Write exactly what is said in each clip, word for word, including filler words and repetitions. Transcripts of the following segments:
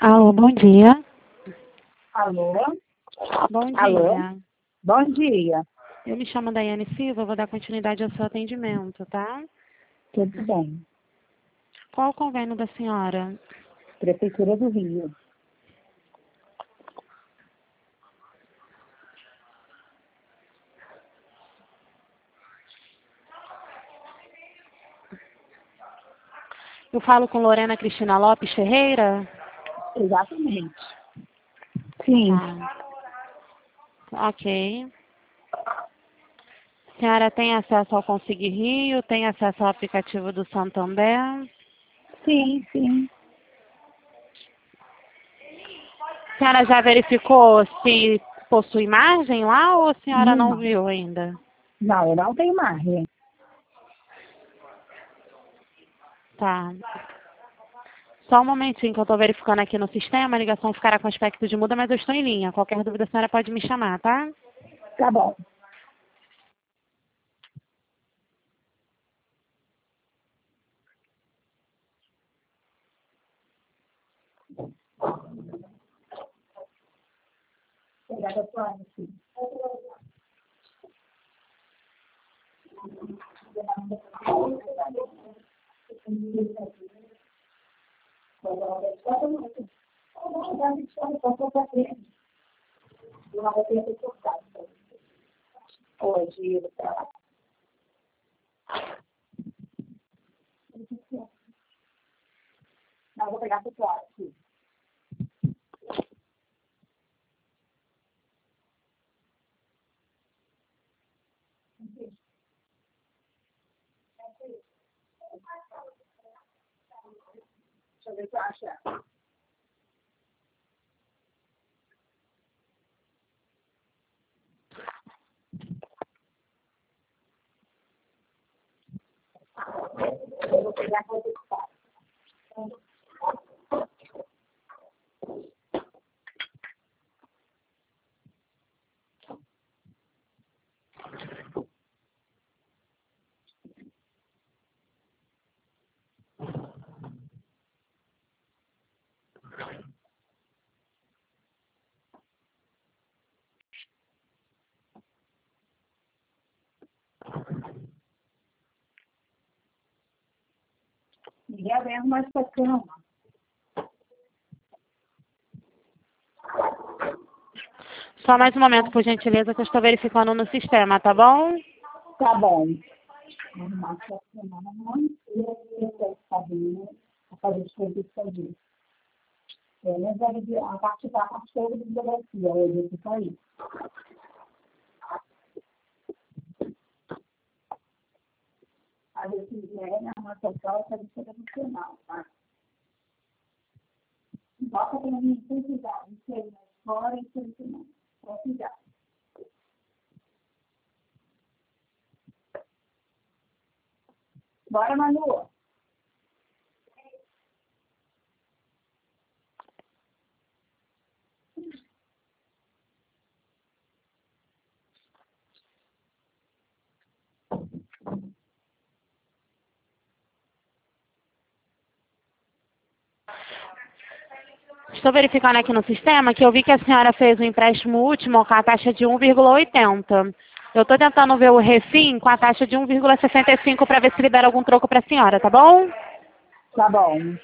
Alô, bom dia. Alô? Bom dia. Alô? Bom dia. Eu me chamo Daiane Silva, vou dar continuidade ao seu atendimento, tá? Tudo bem. Qual o convênio da senhora? Prefeitura do Rio. Eu falo com Lorena Cristina Lopes Ferreira? Exatamente. Sim. Tá. Ok. A senhora tem acesso ao Conseguir Rio? Tem acesso ao aplicativo do Santander? Sim, sim. A senhora já verificou se possui margem lá ou a senhora não Não. viu ainda? Não, eu não tenho margem. Tá. Só um momentinho que eu estou verificando aqui no sistema, a ligação ficará com aspecto de muda, mas eu estou em linha. Qualquer dúvida a senhora pode me chamar, tá? Tá bom. Obrigada, Flávia. Hoje, tá. Não, vou pegar pro Flávio. Deixa eu ver se eu acho ela. Eu vou pegar para o Flávio. Ninguém vem mais para cama. Só mais um momento, por gentileza, que eu estou verificando no sistema, tá bom? Tá bom. Arrumar para cama. E eu estou sabendo a fazer as coisas sozinho. Mas a parte da parte toda da bibliografia, hoje eu fico aí. Às vezes, é, na uma total, para ser emocional, tá? Bota para mim, sem cuidado, não sei, mas fora e sem cuidado. Com cuidado. Bora, Manu. Estou verificando aqui no sistema que eu vi que a senhora fez o empréstimo último com a taxa de um vírgula oitenta. Eu estou tentando ver o refim com a taxa de um vírgula sessenta e cinco para ver se libera algum troco para a senhora, tá bom? Tá bom.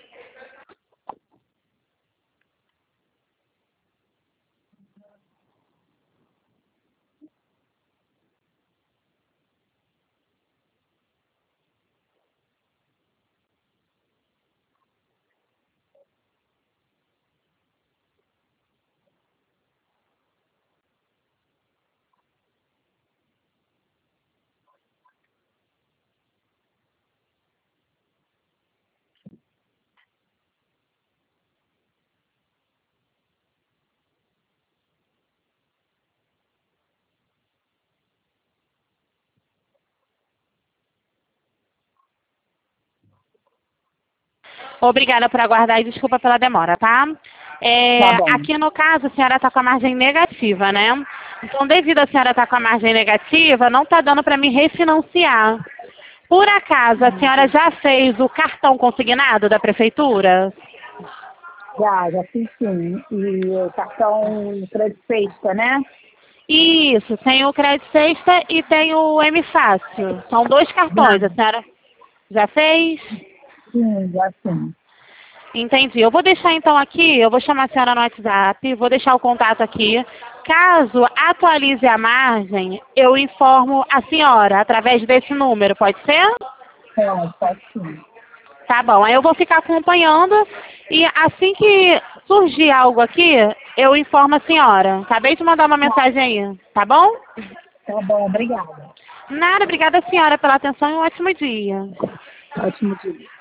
Obrigada por aguardar e desculpa pela demora, tá? É, Tá bom. aqui no caso, a senhora está com a margem negativa, né? Então, devido a senhora estar com a margem negativa, não está dando para me refinanciar. Por acaso, a senhora já fez o cartão consignado da prefeitura? Já, já fiz sim. E o cartão crédito sexta, né? Isso, tem o Crédito Sexta e tem o M Fácil. São dois cartões, Já. a senhora já fez? Sim, já sim. Entendi. Eu vou deixar então aqui, eu vou chamar a senhora no WhatsApp, vou deixar o contato aqui. Caso atualize a margem, eu informo a senhora através desse número, pode ser? Pode, pode sim. Tá bom, aí eu vou ficar acompanhando e assim que surgir algo aqui, eu informo a senhora. Acabei de mandar uma mensagem aí, tá bom? Tá bom, obrigada. Nada, obrigada senhora pela atenção e um ótimo dia. Ótimo dia.